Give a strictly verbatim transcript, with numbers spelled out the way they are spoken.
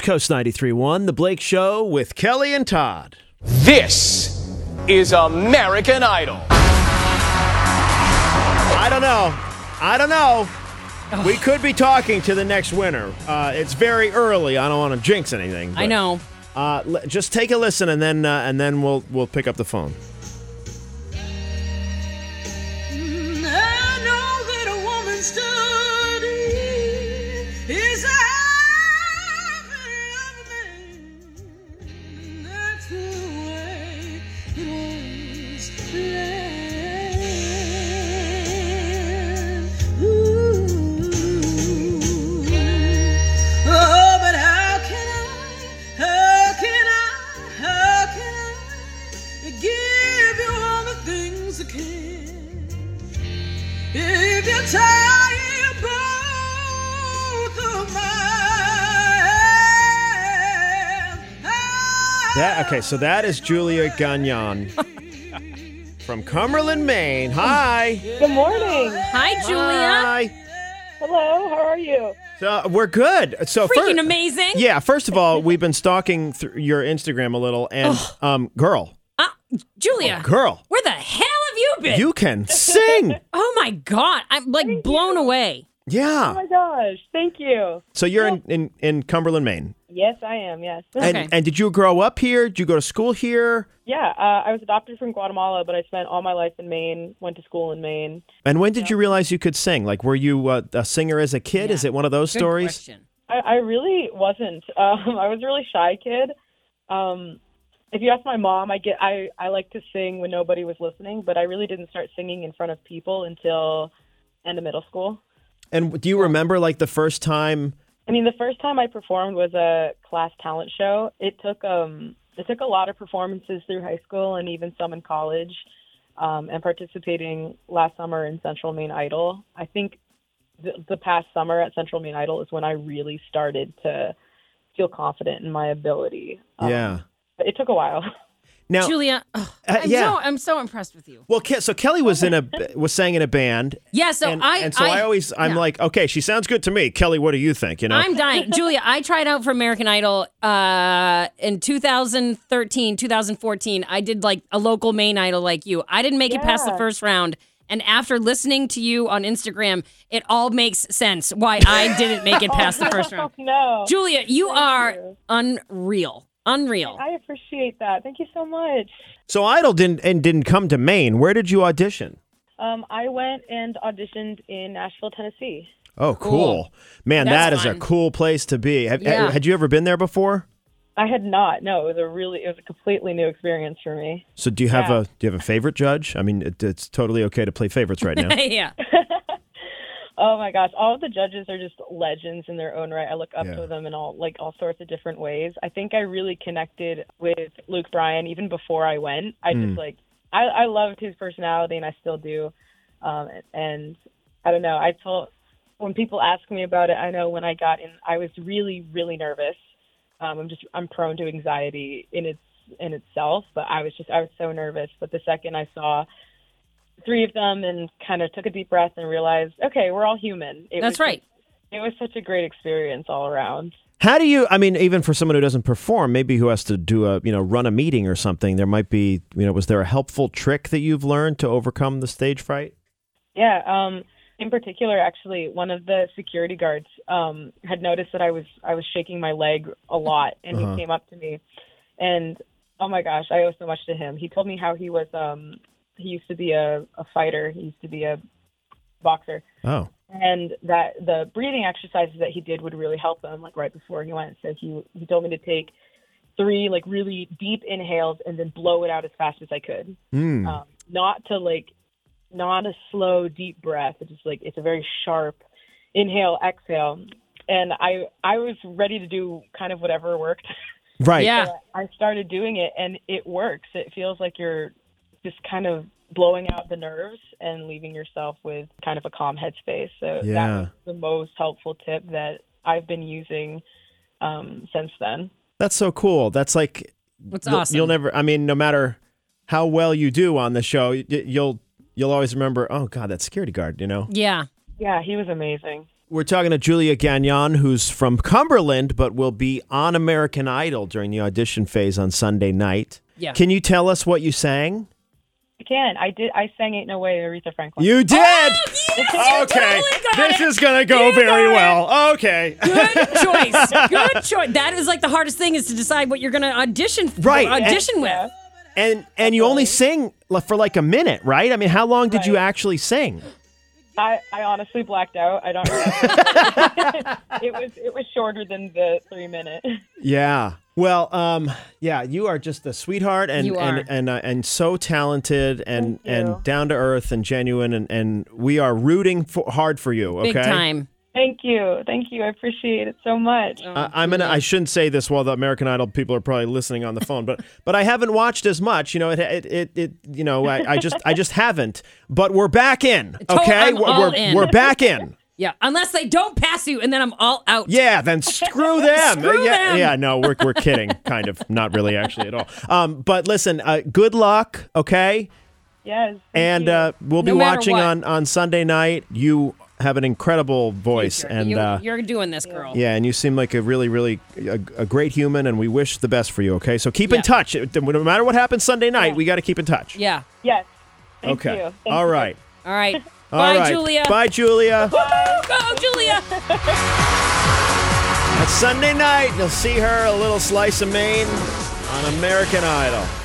It's Coast ninety-three point one, The Blake Show with Kelly and Todd. This is American Idol. I don't know. I don't know. We could be talking to the next winner. Uh, it's very early. I don't want to jinx anything. I know. Uh, l- just take a listen, and then uh, and then we'll we'll pick up the phone. If you tie both of my hands. That okay, so that is Julia Gagnon from Cumberland, Maine. Hi. Good morning. Hi, Julia. Hi. Hello, how are you? So we're good. So Freaking fir- amazing. Yeah. First of all, we've been stalking through your Instagram a little, and um, girl, Uh, Julia, girl, where the hell have you been? you can sing. Oh, my God. I'm, like, Thank blown you. away. Oh Yeah. my gosh, thank you. So you're in, in, in Cumberland, Maine. Yes, I am, yes. And Okay. and did you grow up here? Did you go to school here? Yeah, uh, I was adopted from Guatemala, but I spent all my life in Maine, went to school in Maine. And when did you realize you could sing? Like, were you uh, a singer as a kid? Yeah. Is it one of those Good stories? question. I, I really wasn't. Um, I was a really shy kid. Um, if you ask my mom, I get I, I like to sing when nobody was listening, but I really didn't start singing in front of people until end of middle school. And do you remember, like, the first time? I mean, the first time I performed was a class talent show. It took um it took a lot of performances through high school and even some in college, um, and participating last summer in Central Maine Idol. I think the, the past summer at Central Maine Idol is when I really started to feel confident in my ability. Um, Yeah. but it took a while. Now, Julia, ugh, Uh, I'm, yeah. so, I'm so impressed with you. well, Ke- so Kelly was in a was sang in a band. Yeah, so and, I... and so I, always I'm yeah. like, okay, she sounds good to me. Kelly, what do you think? You know, I'm dying. Julia, I tried out for American Idol uh, in two thousand thirteen, two thousand fourteen. I did like a local Maine Idol like you. I didn't make it past the Yeah. first round. And after listening to you on Instagram, it all makes sense why I didn't make it past the first round. No. Julia, you Thank are you. unreal. Unreal. I appreciate that. Thank you so much. so Idol didn't and didn't come to Maine. Where did you audition? Um, I went and auditioned in Nashville, Tennessee. Oh, cool, Cool. man! That's That is fun. a cool place to be. Have, Yeah. had you ever been there before? I had not. No, it was a really, it was a completely new experience for me. So do you have Yeah. a do you have a favorite judge? I mean, it, it's totally okay to play favorites right now. yeah. Oh my gosh, all of the judges are just legends in their own right. I look up Yeah. to them in all like all sorts of different ways. I think I really connected with Luke Bryan even before I went. I Mm. just like I, I loved his personality, and I still do. Um, and I don't know. I told when people ask me about it, I know when I got in, I was really, really nervous. Um, I'm just I'm prone to anxiety in its in itself, but I was just I was so nervous. But the second I saw three of them and kind of took a deep breath and realized, okay, we're all human. It That's was right. Just, it was such a great experience all around. How do you? I mean, even for someone who doesn't perform, maybe who has to do a you know run a meeting or something, there might be you know was there a helpful trick that you've learned to overcome the stage fright? Yeah. Um, in particular, actually, one of the security guards um, had noticed that I was I was shaking my leg a lot, and Uh-huh. he came up to me, and oh my gosh, I owe so much to him. He told me how he was. Um, he used to be a, a fighter. He used to be a boxer. Oh, And that the breathing exercises that he did would really help him, like right before he went. So he he told me to take three like really deep inhales and then blow it out as fast as I could. Hmm. Um, not to like, not a slow deep breath. It's just like it's a very sharp inhale, exhale. And I I was ready to do kind of whatever worked. right. Yeah. So I started doing it, and it works. It feels like you're just kind of blowing out the nerves and leaving yourself with kind of a calm headspace. So Yeah. that was the most helpful tip that I've been using um, since then. That's so cool. That's like That's you'll, awesome. You'll never. I mean, no matter how well you do on the show, y- you'll you'll always remember. Oh God, that security guard. You know. Yeah. Yeah, he was amazing. We're talking to Julia Gagnon, who's from Cumberland, but will be on American Idol during the audition phase on Sunday night. Yeah. Can you tell us what you sang? I can. I did. I sang "Ain't No Way" Aretha Franklin. You did? Oh, yes, you okay. totally got This it. is going to go You very got it. well. Okay. Good choice. Good choice. That is like the hardest thing is to decide what you're going to audition Right. audition Yeah. with. And and you only sing for like a minute, right? I mean, how long did you Right. actually sing? I, I honestly blacked out. I don't remember. it was it was shorter than the three minute. Yeah. Well, um, yeah, you are just a sweetheart and You are. and and, uh, and so talented and, Thank you. and down to earth and genuine and, and we are rooting for, hard for you. Okay. Big time. Thank you. Thank you. I appreciate it so much. Uh, I'm gonna. I shouldn't say this while the American Idol people are probably listening on the phone, but but I haven't watched as much. You know, it it it, it you know, I, I just I just haven't. But we're back in. To- Okay, I'm we're all we're, in. we're back in. Yeah. Unless they don't pass you, and then I'm all out. Yeah, then screw them. Screw yeah, them. yeah. No, we're we're kidding. Kind of, not really, actually at all. Um, but listen, uh, good luck. Okay, Yes. thank and you. uh, we'll be No matter watching what. on on Sunday night. You have an incredible voice, Future. and you, uh, you're doing this, girl. yeah, and you seem like a really, really a, a great human, and we wish the best for you. Okay, so keep Yeah. in touch. No matter what happens Sunday night, we got to keep in touch. Yeah. Yes. Thank Okay. you. Thank All you. right. All right. All Bye, right. Julia. Bye, Julia. Go, Julia. That's Sunday night. You'll see her a little slice of Maine on American Idol.